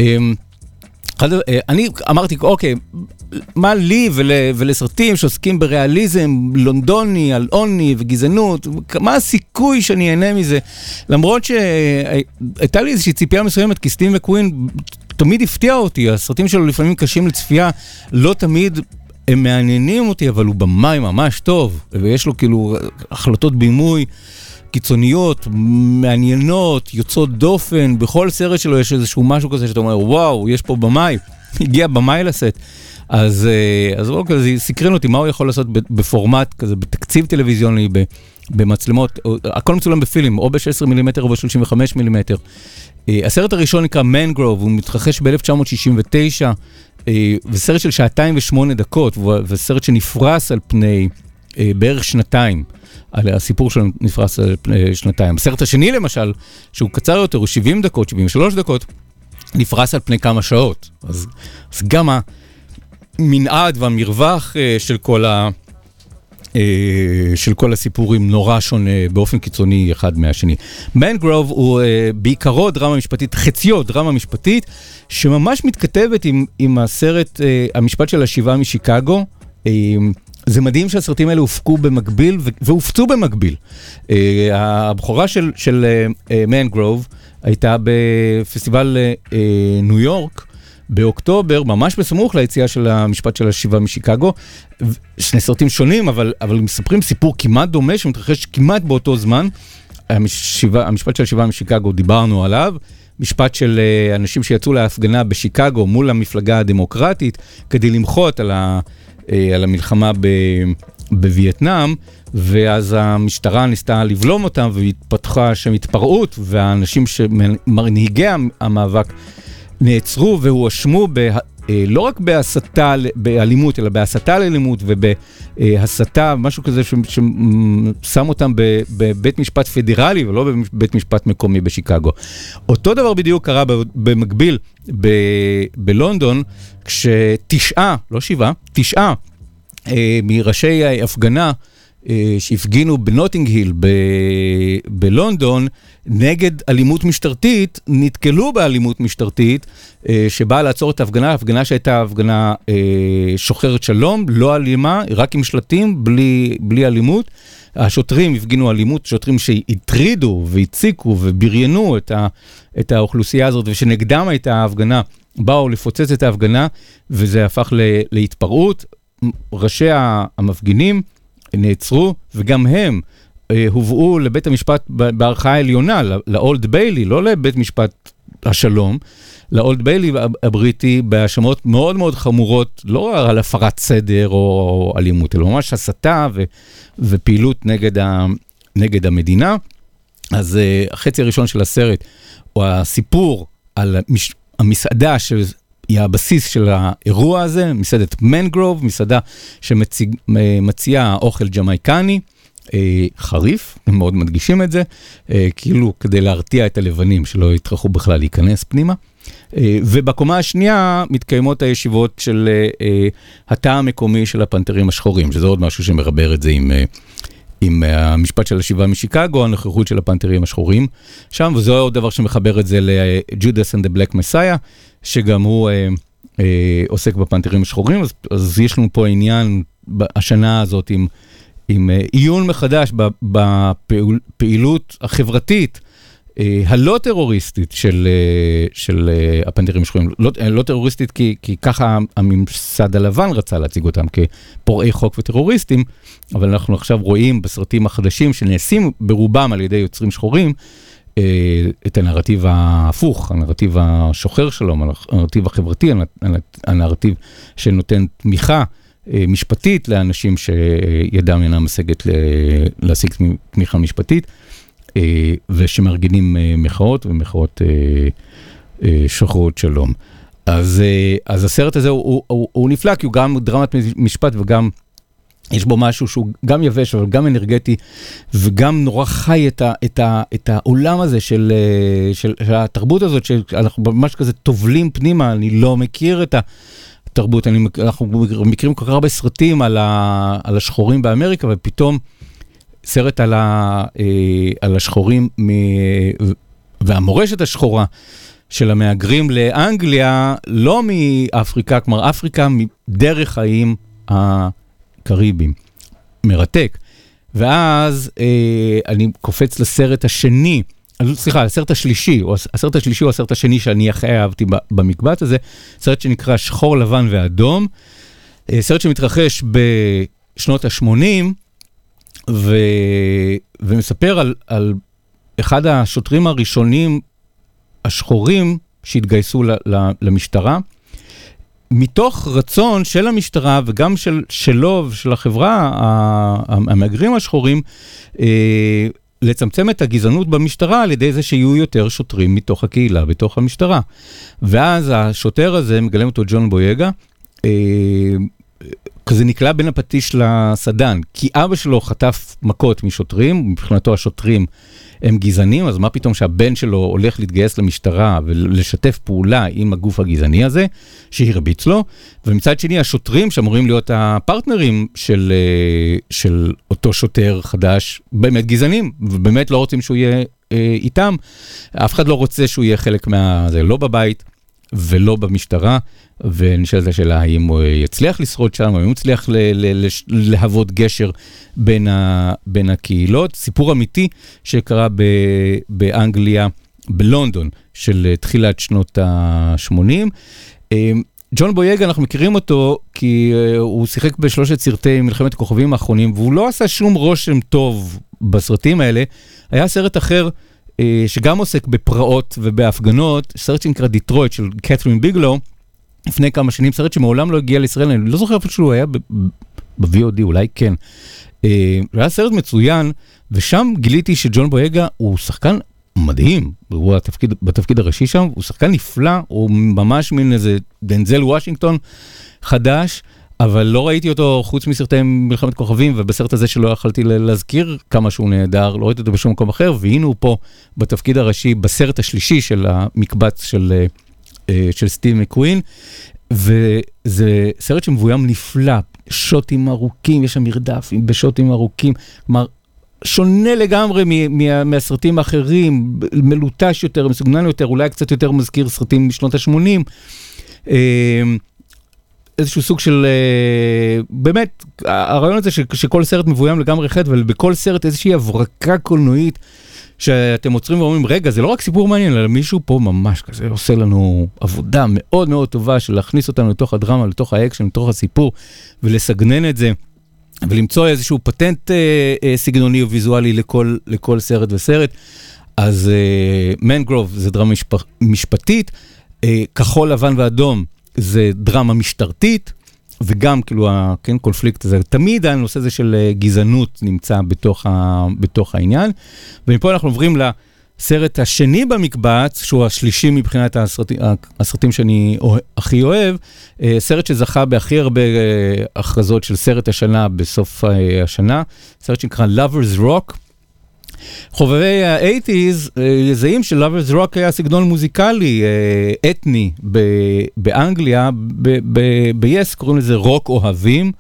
אני אמרתי, אוקיי, מה לי ול, ולסרטים שעוסקים בריאליזם לונדוני, על עוני וגזענות, מה הסיכוי שאני אהנה מזה? למרות שהייתה לי איזושהי ציפייה מסוימת, כי סטיב מקווין תמיד הפתיע אותי, הסרטים שלו לפעמים קשים לצפייה, לא תמיד הם מעניינים אותי, אבל הוא במאי ממש טוב, ויש לו כאילו החלטות בימוי קיצוניות, מעניינות, יוצאות דופן, בכל סרט שלו יש איזשהו משהו כזה שאתה אומר, וואו, יש פה במאי, הגיע במאי לסט. אז, אז אוקיי, זה סקרן אותי, מה הוא יכול לעשות בפורמט כזה, בתקציב טלוויזיוני, במצלמות, הכל מצולם בפילם, או ב-שש עשרה מילימטר או ב-שלושים וחמישה מילימטר. הסרט הראשון נקרא מנגרוב, הוא מתרחש ב-אלף תשע מאות שישים ותשע, וסרט של שעתיים ושמונה דקות, וסרט שנפרס על פני בערך שנתיים. הסיפור שלו נפרס על פני שנתיים. הסרט השני למשל, שהוא קצר יותר, הוא שבעים דקות, שבעים ושלוש דקות, נפרס על פני כמה שעות. אז, אז גם המנעד והמרווח של כל ה... של כל הסיפורים נורא שונה באופן קיצוני אחד מהשני. מנגרוב הוא בעיקרו דרמה משפטית, חציו דרמה משפטית, שממש מתכתבת עם, עם הסרט המשפט של השבעה משיקגו. זה מדהים שהסרטים האלה הופקו במקביל והופצו במקביל. הבחורה של, של מנגרוב הייתה בפסטיבל ניו יורק, באוקטובר, ממש בסמוך ליציאה של המשפט של השבעה משיקגו, שני סרטים שונים, אבל, אבל מספרים סיפור כמעט דומה, שמתרחש כמעט באותו זמן. המשבע, המשפט של השבעה משיקגו, דיברנו עליו, משפט של אנשים שיצאו להפגנה בשיקגו מול המפלגה הדמוקרטית, כדי למחות על, ה, על המלחמה ב, בווייטנאם, ואז המשטרה ניסתה לבלום אותם, והתפתחה שם התפרעות, והאנשים שמנהיגי המאבק, נעצרו והואשמו ב, לא רק בהסתה, באלימות, אלא בהסתה לאלימות ובהסתה, משהו כזה ששם אותם בבית משפט פדרלי ולא בבית משפט מקומי בשיקגו. אותו דבר בדיוק קרה במקביל ב, בלונדון, כשתשעה, לא שבעה, תשעה מראשי ההפגנה שהפגינו בנוטינג היל ב- בלונדון נגד אלימות משטרתית, נתקלו באלימות משטרתית שבאה לעצור את ההפגנה, ההפגנה שהייתה הפגנה שוחרת שלום, לא אלימה, רק עם שלטים, בלי, בלי אלימות. השוטרים הפגינו אלימות, שוטרים שהטרידו והציקו ובריינו את, ה- את האוכלוסייה הזאת, ושנגדם הייתה ההפגנה, באו לפוצץ את ההפגנה, וזה הפך ל- להתפרעות. ראשי המפגינים נעצרו, וגם הם אה, הובאו לבית המשפט בערכאה העליונה, לאולד ביילי, לא לבית משפט השלום, לאולד ביילי הבריטי, בהאשמות מאוד מאוד חמורות, לא על הפרת סדר או, או אלימות, אלא ממש הסתה ו, ופעילות נגד, ה, נגד המדינה. אז אה, החצי הראשון של הסרט, הוא הסיפור על המש, המסעדה של... היא הבסיס של האירוע הזה, מסעדת מנגרוב, מסעדה שמציעה אוכל ג'מייקני, חריף, הם מאוד מדגישים את זה, כאילו כדי להרתיע את הלבנים שלא יתרחו בכלל להיכנס פנימה. ובקומה השנייה מתקיימות הישיבות של התא המקומי של הפנתרים השחורים, שזה עוד משהו שמרבר את זה עם... עם המשפט של השבעה משיקגו, הנוכחות של הפנתרים השחורים שם, וזה עוד דבר שמחבר את זה ל-Judas and the Black Messiah, שגם הוא אה, אה, עוסק בפנתרים השחורים, אז, אז יש לנו פה עניין השנה הזאת עם, עם אה, עיון מחדש בפעילות החברתית, אה, הלא טרוריסטית של, אה, של אה, הפנתרים השחורים. לא, לא טרוריסטית כי, כי ככה הממסד הלבן רצה להציג אותם כפורעי חוק וטרוריסטים, אבל אנחנו עכשיו רואים בסרטים החדשים שנעשים ברובם על ידי יוצרים שחורים, את הנרטיב ההפוך, הנרטיב השוחר שלום, הנרטיב החברתי, הנרטיב שנותן תמיכה משפטית לאנשים שידם אינה משגת להשיג תמיכה משפטית, ושמארגנים מחאות ומחאות שוחרות שלום. אז, אז הסרט הזה הוא, הוא, הוא נפלא, כי הוא גם דרמת משפט וגם יש בו משהו שהוא גם יבש, אבל גם אנרגטי, וגם נורא חי את, ה, את, ה, את העולם הזה של, של, של התרבות הזאת, שאנחנו ממש כזה טובלים פנימה, אני לא מכיר את תרבות. אני, אנחנו מכירים כל כך הרבה סרטים על, ה, על השחורים באמריקה, ופתאום סרט על, ה, על השחורים מ, והמורשת השחורה של המהגרים לאנגליה, לא מאפריקה, כלומר אפריקה מדרך חיים הקריבים. מרתק. ואז אה, אני קופץ לסרט השני, סליחה, הסרט השלישי, או הסרט השלישי או הסרט השני שאני הכי אהבתי במקבץ הזה, סרט שנקרא שחור, לבן ואדום, סרט שמתרחש בשנות ה-שמונים, ו... ומספר על, על אחד השוטרים הראשונים השחורים שהתגייסו ל... ל... למשטרה, מתוך רצון של המשטרה וגם של, שלו ושל החברה, המהגרים השחורים, אה, לצמצם את הגזענות במשטרה על ידי זה שיהיו יותר שוטרים מתוך הקהילה, בתוך המשטרה. ואז השוטר הזה, מגלם אותו ג'ון בויגה, אה, כזה נקלע בין הפטיש לסדן, כי אבא שלו חטף מכות משוטרים, מבחינתו השוטרים הם גזענים, אז מה פתאום שהבן שלו הולך להתגייס למשטרה ולשתף פעולה עם הגוף הגזעני הזה, שהרביץ לו, ומצד שני השוטרים שאמורים להיות הפרטנרים של, של אותו שוטר חדש, באמת גזענים, ובאמת לא רוצים שהוא יהיה איתם, אף אחד לא רוצה שהוא יהיה חלק מה... זה לא בבית ולא במשטרה, ונשאל את השאלה האם הוא יצליח לשרוד שם, האם הוא יצליח ל- ל- ל- להוות גשר בין, ה- בין הקהילות. סיפור אמיתי שקרה ב- באנגליה, בלונדון, של תחילת שנות ה-שמונים. ג'ון בויגה, אנחנו מכירים אותו כי הוא שיחק בשלושת סרטי מלחמת הכוכבים האחרונים, והוא לא עשה שום רושם טוב בסרטים האלה. היה סרט אחר שגם עוסק בפרעות ובהפגנות, סרט שנקרא דיטרויט של קת'רין ביגלו, לפני כמה שנים, סרט שמעולם לא הגיע לישראל, אני לא זוכר אפילו שהוא היה ב-וי או די, אולי כן. זה היה סרט מצוין, ושם גיליתי שג'ון בויגה הוא שחקן מדהים, הוא התפקיד, בתפקיד הראשי שם, הוא שחקן נפלא, הוא ממש מין איזה דנזל וושינגטון חדש, אבל לא ראיתי אותו חוץ מסרטי מלחמת כוכבים, ובסרט הזה שלא יכלתי להזכיר כמה שהוא נהדר, לא ראיתי אותו בשום מקום אחר, והנה הוא פה בתפקיד הראשי, בסרט השלישי של המקבץ של... של סטיב מקווין, וזה סרט שמבוים נפלא, שוטים ארוכים, יש שם מרדף בשוטים ארוכים, כלומר, שונה לגמרי מהסרטים האחרים, מלוטש יותר, מסוגנן יותר, אולי קצת יותר מזכיר סרטים משנות ה-שמונים, איזשהו סוג של, באמת, הרעיון הזה שכל סרט מבוים לגמרי אחד, אבל בכל סרט איזושהי הברקה קולנועית, שאתם עוצרים ואומרים, רגע, זה לא רק סיפור מעניין, אלא מישהו פה ממש כזה עושה לנו עבודה מאוד מאוד טובה של להכניס אותנו לתוך הדרמה, לתוך האקשן, לתוך הסיפור, ולסגנן את זה, ולמצוא איזשהו פטנט אה, אה, סגנוני וויזואלי לכל, לכל סרט וסרט. אז מנגרוב זה דרמה משפ... משפטית, אה, כחול, לבן ואדום זה דרמה משטרתית, וגם כאילו, כן, קונפליקט הזה, תמיד הנושא הזה של גזענות נמצא בתוך, ה, בתוך העניין, ומפה אנחנו עוברים לסרט השני במקבץ, שהוא השלישי מבחינת הסרטים, הסרטים שאני הכי אוהב, סרט שזכה בהכי הרבה הכרזות של סרט השנה בסוף השנה, סרט שנקרא Lovers Rock, חובבי ה-שמונים יזעים של Lovers Rock היה סגנון מוזיקלי אתני באנגליה, ב-יס קוראים לזה רוק אוהבים,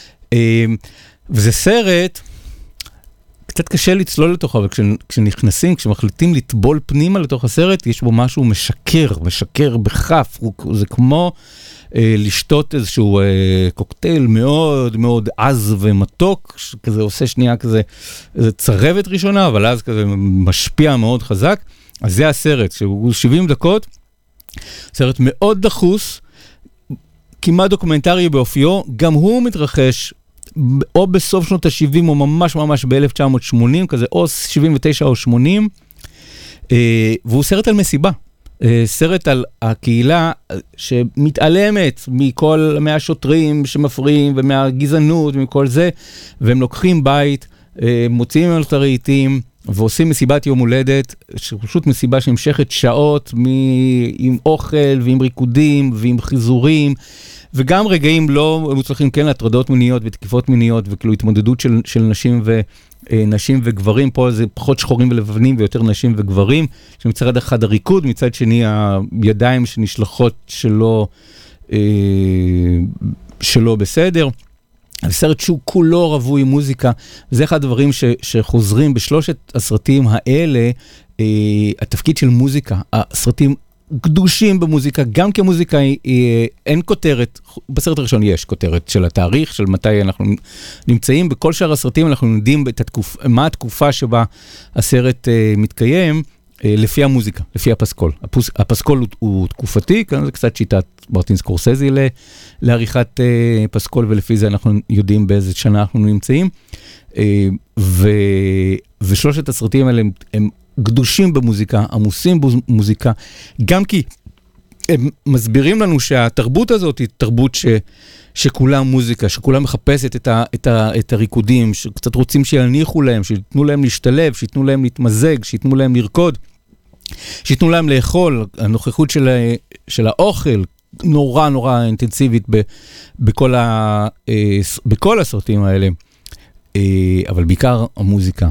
וזה סרט, קצת קשה לצלול לתוכו, אבל כשנכנסים, כשמחליטים לטבול פנימה לתוך הסרט, יש בו משהו משקר, משקר בחף, זה כמו לשתות איזשהו קוקטייל מאוד מאוד עז ומתוק, כזה עושה שנייה כזה, איזו צרבת ראשונה, אבל אז כזה משפיע מאוד חזק. אז זה הסרט, שהוא שבעים דקות, סרט מאוד דחוס, כמעט דוקומנטרי באופיו, גם הוא מתרחש או בסוף שנות ה-שבעים, או ממש ממש ב-אלף תשע מאות שמונים, כזה או שבעים ותשע או שמונים, והוא סרט על מסיבה. סרט על הקהילה שמתעלמת מכל מהשוטרים שמפריעים ומהגזענות ומכל זה, והם לוקחים בית, מוציאים ממנו את הרהיטים ועושים מסיבת יום הולדת, שפשוט מסיבה שנמשכת שעות עם אוכל ועם ריקודים ועם חיזורים, וגם רגעים לא מוצלחים, כן, הטרדות מיניות ותקיפות מיניות וכאילו התמודדות של, של נשים ו... נשים וגברים, פה זה פחות שחורים ולבנים ויותר נשים וגברים, שמצד אחד הריקוד, מצד שני הידיים שנשלחות שלא שלא בסדר. הסרט שהוא כולו רווי מוזיקה, זה אחד הדברים ש, שחוזרים בשלושת הסרטים האלה, אה, התפקיד של מוזיקה, הסרטים קדושים במוזיקה, גם כמוזיקה אה, אין כותרת, בסרט הראשון יש כותרת של התאריך, של מתי אנחנו נמצאים, בכל שאר הסרטים אנחנו יודעים את התקופ, מה התקופה שבה הסרט אה, מתקיים, אה, לפי המוזיקה, לפי הפסקול. הפוס, הפסקול הוא, הוא תקופתי, כאן זה קצת שיטת מרטין סקורסזי לעריכת uh, פסקול, ולפי זה אנחנו יודעים באיזה שנה אנחנו נמצאים. Uh, ו, ושלושת הסרטים האלה הם, הם גדושים במוזיקה, עמוסים במוזיקה, גם כי הם מסבירים לנו שהתרבות הזאת היא תרבות ש, שכולה מוזיקה, שכולה מחפשת את, ה, את, ה, את הריקודים, שקצת רוצים שיניחו להם, שיתנו להם להשתלב, שיתנו להם להתמזג, שיתנו להם לרקוד, שיתנו להם לאכול, הנוכחות של, של האוכל, נורא נורא אינטנסיבית ב, בכל, ה, אה, בכל הסרטים האלה, אה, אבל בעיקר המוזיקה.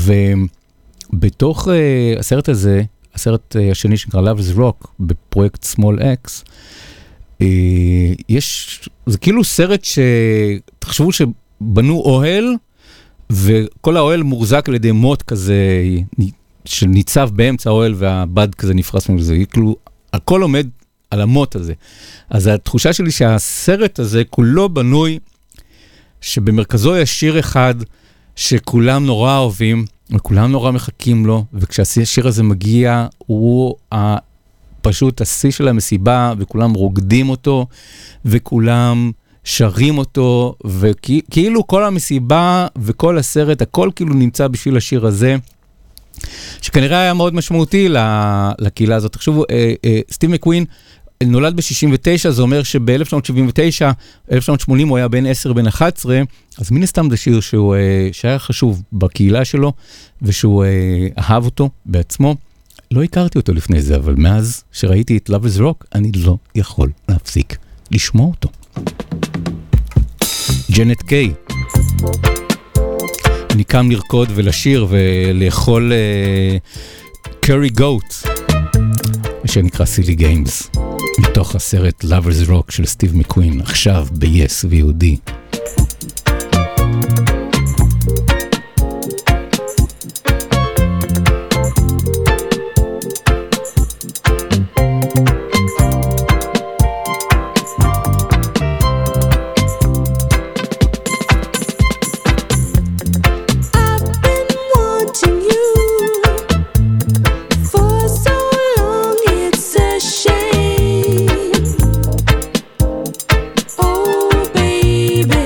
ובתוך אה, הסרט הזה, הסרט אה, השני שנקרא Love is Rock, בפרויקט Small X, אה, יש, זה כאילו סרט שתחשבו שבנו אוהל, וכל האוהל מורזק על ידי מוט כזה, שניצב באמצע האוהל והבד כזה נפרס מזה, כאילו הכל עומד על המוט הזה. אז התחושה שלי שהסרט הזה כולו בנוי, שבמרכזו יש שיר אחד שכולם נורא אוהבים, וכולם נורא מחכים לו, וכשהשיר הזה מגיע, הוא פשוט השיא של המסיבה, וכולם רוקדים אותו, וכולם שרים אותו, וכאילו כל המסיבה וכל הסרט, הכל כאילו נמצא בשביל השיר הזה, שכנראה היה מאוד משמעותי לקהילה הזאת. תחשבו, סטיב מקווין נולד ב-שישים ותשע, זה אומר שב-אלף תשע מאות שבעים ותשע, אלף תשע מאות שמונים הוא היה בין עשר, בין אחת עשרה, אז מן הסתם זה שיר שהוא, שהיה חשוב בקהילה שלו, ושהוא אהב אותו בעצמו. לא הכרתי אותו לפני זה, אבל מאז שראיתי את Love is Rock, אני לא יכול להפסיק לשמוע אותו. ג'נט קיי. אני קם לרקוד ולשיר ולאכול קרי גוט, שנקרא סילי גיימס, מתוך הסרט Love is Rock של סטיב מקווין, עכשיו ב-Yes ויהודי. Baby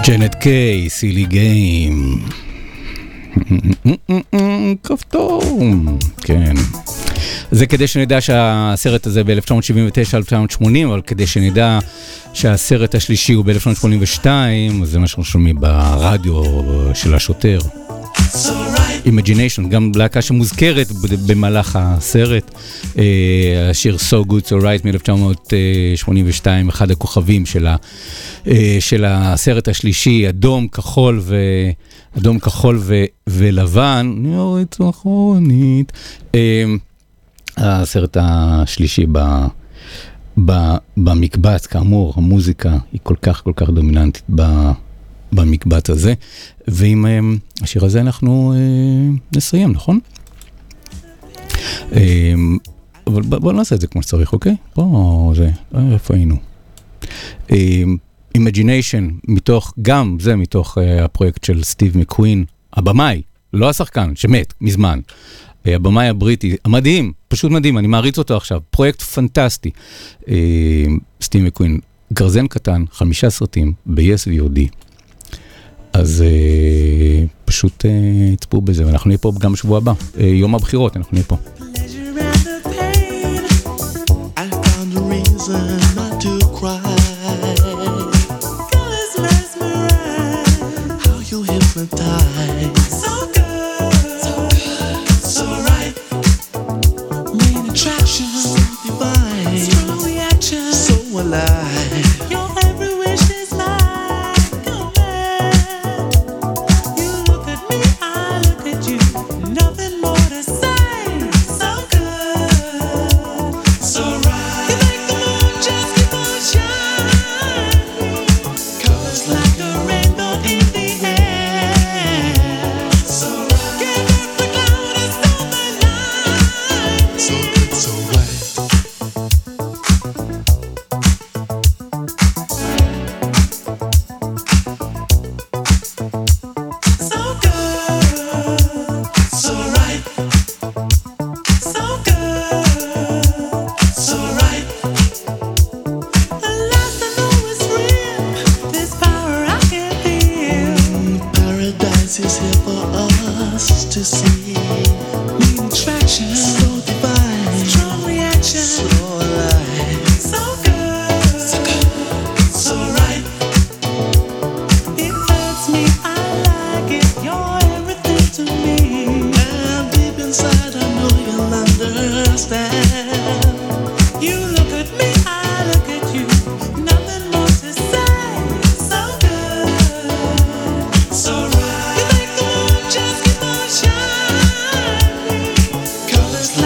ג'נט קיי, סילי גיים. כפתור. כן. זה כדי שנדע שהסרט הזה ב-אלף תשע מאות שבעים ותשע עד אלף תשע מאות שמונים, אבל כדי שנדע שהסרט השלישי הוא ב-אלף תשע מאות שמונים ושתיים, זה מה שאנחנו שומעים ברדיו של השוטר. Imagination, גם להקה שמוזכרת במהלך הסרט, השיר So Good So Right מ-אלף תשע מאות שמונים ושתיים, אחד הכוכבים של, ה, של הסרט השלישי, אדום, כחול ו... אדום, כחול ו, ולבן, נראית אחרונית, הסרט השלישי ב, ב, במקבץ, כאמור, המוזיקה היא כל כך כל כך דומיננטית ב... במקבט הזה, ועם uh, השיר הזה אנחנו uh, נסיים, נכון? Uh, אבל בוא, בוא נעשה את זה כמו שצריך, אוקיי? פה זה, איפה היינו? Uh, Imagination, מתוך, גם זה מתוך uh, הפרויקט של סטיב מקווין, הבמאי, לא השחקן, שמת מזמן, uh, הבמאי הבריטי, המדהים, פשוט מדהים, אני מעריץ אותו עכשיו, פרויקט פנטסטי, uh, סטיב מקווין, גרזן קטן, חמישה סרטים, ב-Yes ו-או די, אז uh, פשוט uh, יצפו בזה, ואנחנו נהיה פה גם בשבוע הבא, uh, יום הבחירות, אנחנו נהיה פה. Colors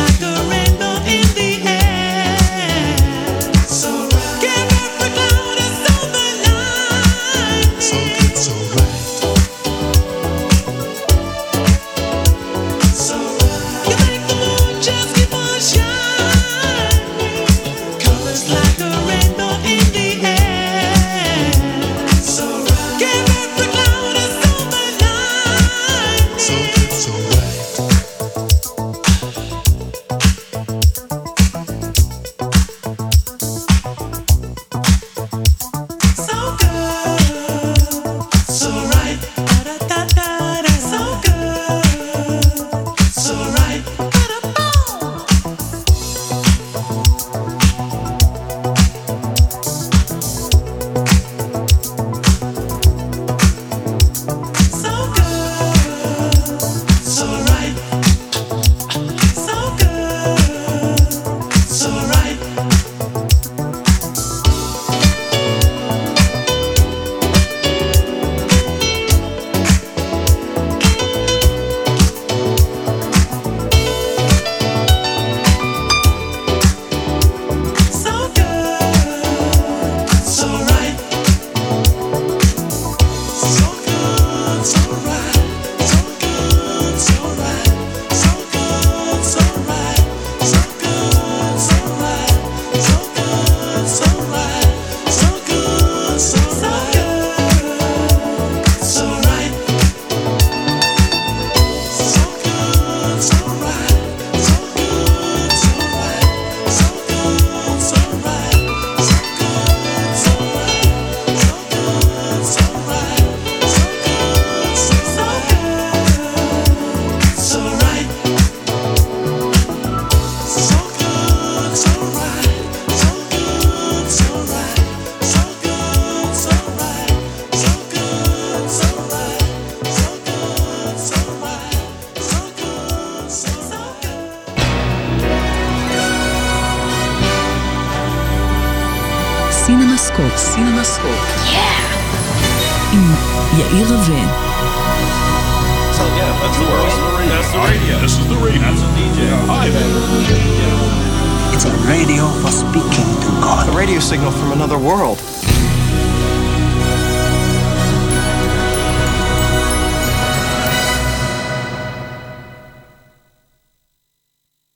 סינמסקופ, סינמסקופ. עם יאיר רווה. So yeah, that's the world. That's the radio. This is the radio. That's a D J. Hi there. It's a radio for speaking to God. A radio signal from another world.